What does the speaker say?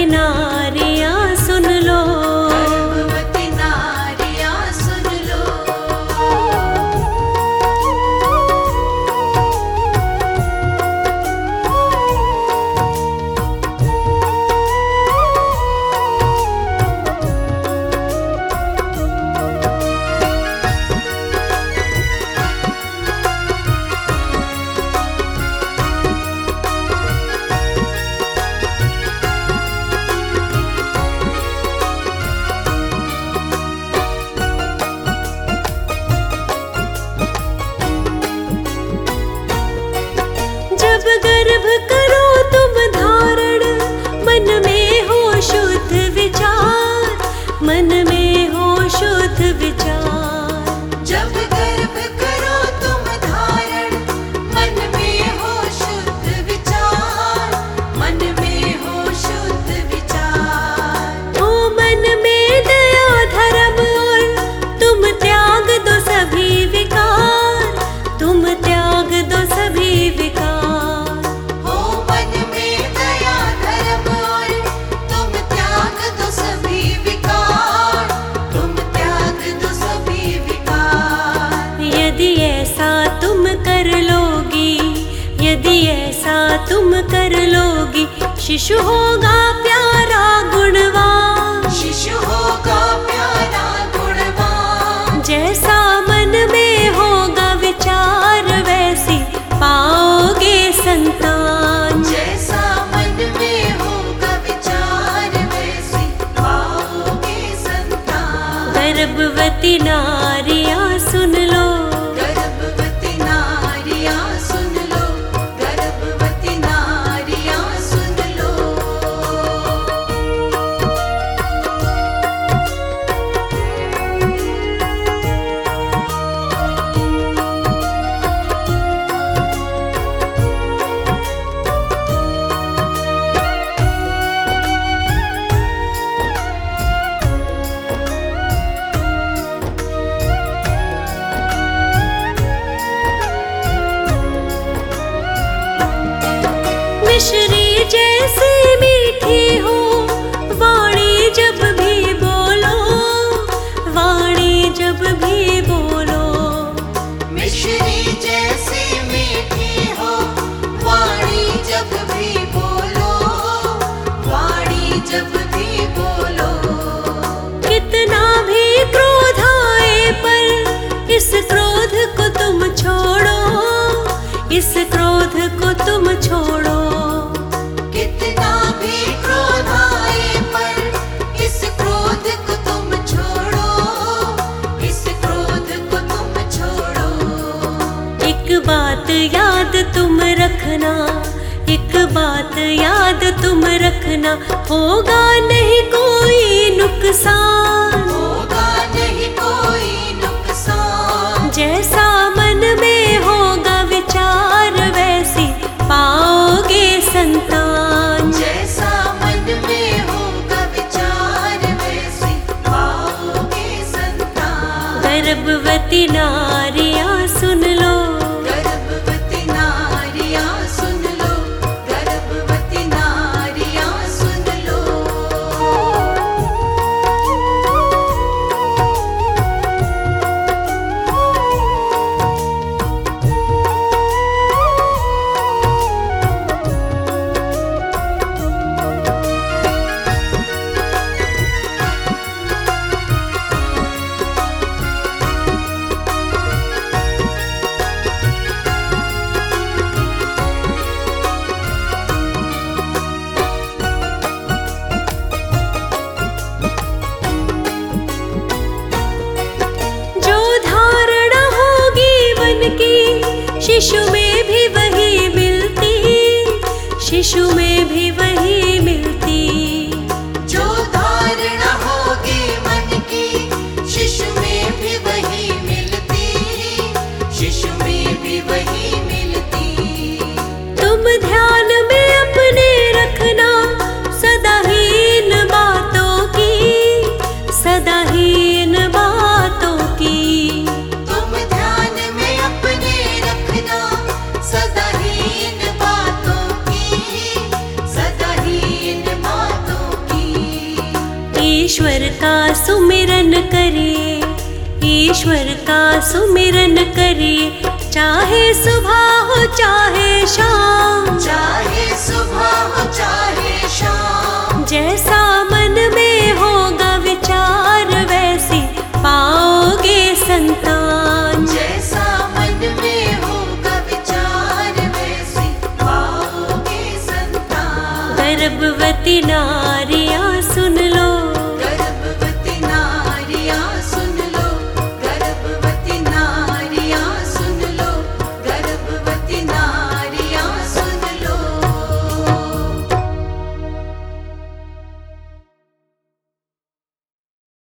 गर्भवती नारियां सुन लो, गर्भवती नारियां सुन लो। जब गर्भ करो तुम धारण, मन में हो शुद्ध विचार, मन में हो शुद्ध विचार। जब गर्भ करो तुम धारण, मन में हो शुद्ध विचार, मन में हो शुद्ध विचार। हो मन में दया धर्म और तुम त्याग दो सभी विकार, तुम त्याग दो सभी विकार। हो मन में दया धर्म और तुम त्याग दो सभी विकार, तुम त्याग दो सभी विकार। यदि ऐसा तुम कर लोगी, यदि ऐसा तुम कर लोगी, शिशु होगा प्यारा गुणवान, शिशु होगा प्यारा गुणवान। जैसा मन में होगा विचार, वैसी पाओगे संतान। जैसा मन में होगा विचार, वैसी पाओगे संतान। गर्भवती नारियां सुन लो, गर्भवती नारियां सुन लो, गर्भवती नारियां सुन लो। मिश्री जैसी मीठी हो वाणी जब भी बोलो, वाणी जब भी बोलो। मिश्री जैसी मीठी हो वाणी जब भी बोलो, वाणी जब भी बोलो। कितना भी क्रोध आए पर इस क्रोध को तुम छोड़ो, इस क्रोध को तुम छोड़ो। कितना भी क्रोध आए पर इस क्रोध को तुम छोड़ो, इस क्रोध को तुम छोड़ो। एक बात याद तुम रखना, एक बात याद तुम रखना, होगा नहीं कोई नुकसान, होगा नहीं कोई नुकसान। जैसा मन में होगा विचार, वैसी पाओगे संतान। जैसा मन में होगा विचार, वैसी पाओगे संतान। गर्भवती नारियां सुन लो, गर्भवती नारियां सुन लो, गर्भवती नारियां सुन लो। जो धारणा होगी मन की, शिशु में भी वही मिलती, शिशु में भी वही मिलती। जो धारणा होगी मन की, शिशु में भी वही मिलती, शिशु में भी वही मिलती। तुम ध्यान में अपने रखना सदा ही इन बातों की, सदा ही इन बातों की। तुम ध्यान में अपने रखना ईश्वर का सुमिरन करिए, ईश्वर का सुमिरन करिए, चाहे सुबह हो चाहे शाम, चाहे सुबह हो चाहे शाम। जैसा मन में होगा विचार वैसी पाओगे संतान, जैसा मन में होगा विचार वैसी पाओगे संतान। गर्भवती नारी